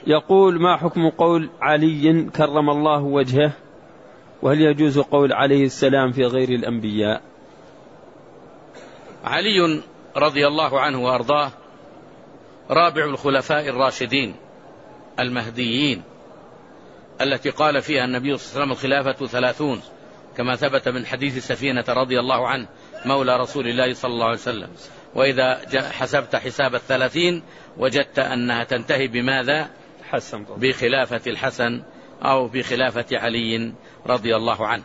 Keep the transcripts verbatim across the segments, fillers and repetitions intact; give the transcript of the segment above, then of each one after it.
يقول: ما حكم قول علي كرم الله وجهه، وهل يجوز قول عليه السلام في غير الأنبياء؟ علي رضي الله عنه وأرضاه رابع الخلفاء الراشدين المهديين التي قال فيها النبي صلى الله عليه وسلم: الخلافة ثلاثون، كما ثبت من حديث سفينة رضي الله عنه مولى رسول الله صلى الله عليه وسلم. وإذا حسبت حساب الثلاثين وجدت أنها تنتهي بماذا؟ حسن، بخلافة الحسن أو بخلافة علي رضي الله عنه.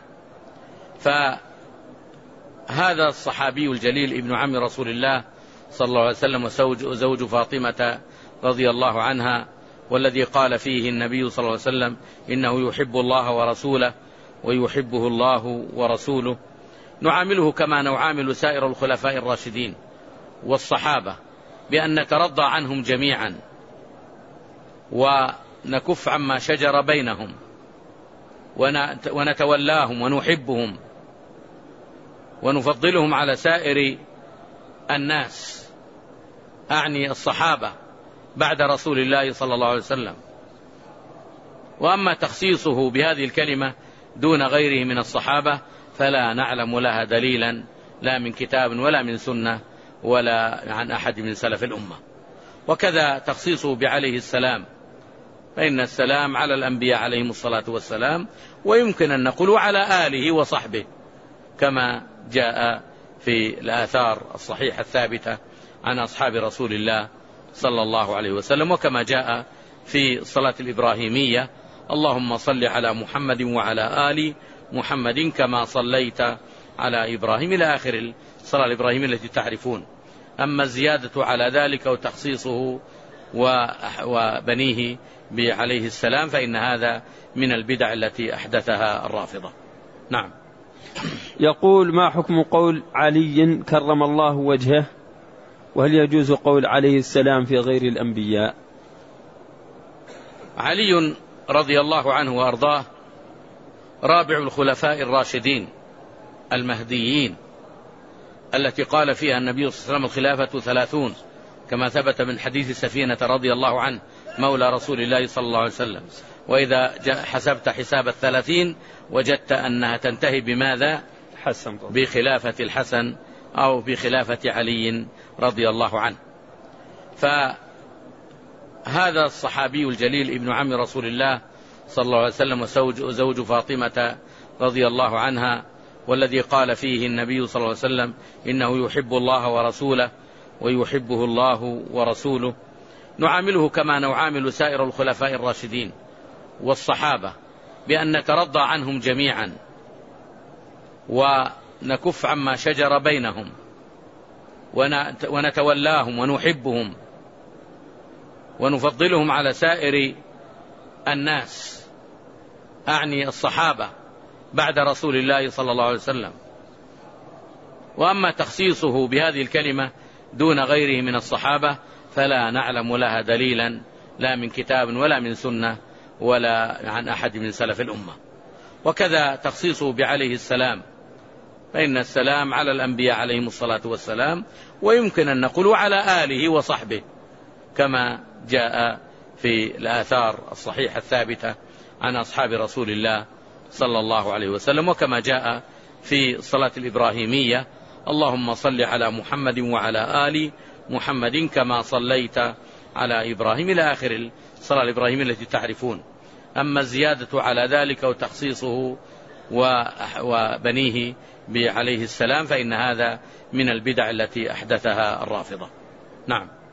فهذا الصحابي الجليل ابن عم رسول الله صلى الله عليه وسلم وزوج فاطمة رضي الله عنها، والذي قال فيه النبي صلى الله عليه وسلم: إنه يحب الله ورسوله ويحبه الله ورسوله. نعامله كما نعامل سائر الخلفاء الراشدين والصحابة، بأن نترضى عنهم جميعا ونكف عما شجر بينهم ونتولاهم ونحبهم ونفضلهم على سائر الناس، أعني الصحابة بعد رسول الله صلى الله عليه وسلم. وأما تخصيصه بهذه الكلمة دون غيره من الصحابة فلا نعلم لها دليلا، لا من كتاب ولا من سنة ولا عن أحد من سلف الأمة. وكذا تخصيصه بعليه السلام، فإن السلام على الأنبياء عليهم الصلاة والسلام، ويمكن أن نقول على آله وصحبه، كما جاء في الآثار الصحيحة الثابتة عن أصحاب رسول الله صلى الله عليه وسلم، وكما جاء في الصلاة الإبراهيمية: اللهم صل على محمد وعلى آل محمد كما صليت على إبراهيم، إلى آخر الصلاة الإبراهيمية التي تعرفون. أما الزيادة على ذلك وتخصيصه وبنيه بعليه السلام فإن هذا من البدع التي أحدثها الرافضة. نعم. يقول: ما حكم قول علي كرم الله وجهه، وهل يجوز قول عليه السلام في غير الأنبياء؟ علي رضي الله عنه وأرضاه رابع الخلفاء الراشدين المهديين التي قال فيها النبي صلى الله عليه وسلم: الخلافة ثلاثون، كما ثبت من حديث سفينة رضي الله عنه مولى رسول الله صلى الله عليه وسلم. وإذا حسبت حساب الثلاثين وجدت أنها تنتهي بماذا؟ حسن، بخلافة الحسن أو بخلافة علي رضي الله عنه. فهذا الصحابي الجليل ابن عم رسول الله صلى الله عليه وسلم وزوج فاطمة رضي الله عنها، والذي قال فيه النبي صلى الله عليه وسلم: إنه يحب الله ورسوله ويحبه الله ورسوله. نعامله كما نعامل سائر الخلفاء الراشدين والصحابة، بأن نترضى عنهم جميعا ونكف عما شجر بينهم ونتولاهم ونحبهم ونفضلهم على سائر الناس، أعني الصحابة بعد رسول الله صلى الله عليه وسلم. وأما تخصيصه بهذه الكلمة دون غيره من الصحابة فلا نعلم لها دليلا، لا من كتاب ولا من سنة ولا عن أحد من سلف الأمة. وكذا تخصيصه بعليه السلام، فإن السلام على الأنبياء عليهم الصلاة والسلام، ويمكن أن نقول على آله وصحبه، كما جاء في الآثار الصحيحة الثابتة عن أصحاب رسول الله صلى الله عليه وسلم، وكما جاء في الصلاة الإبراهيمية: اللهم صل على محمد وعلى آل محمد كما صليت على إبراهيم، إلى آخر الصلاة الإبراهيمية التي تعرفون. أما الزيادة على ذلك وتخصيصه وبنيه بعليه السلام فإن هذا من البدع التي أحدثها الرافضة. نعم.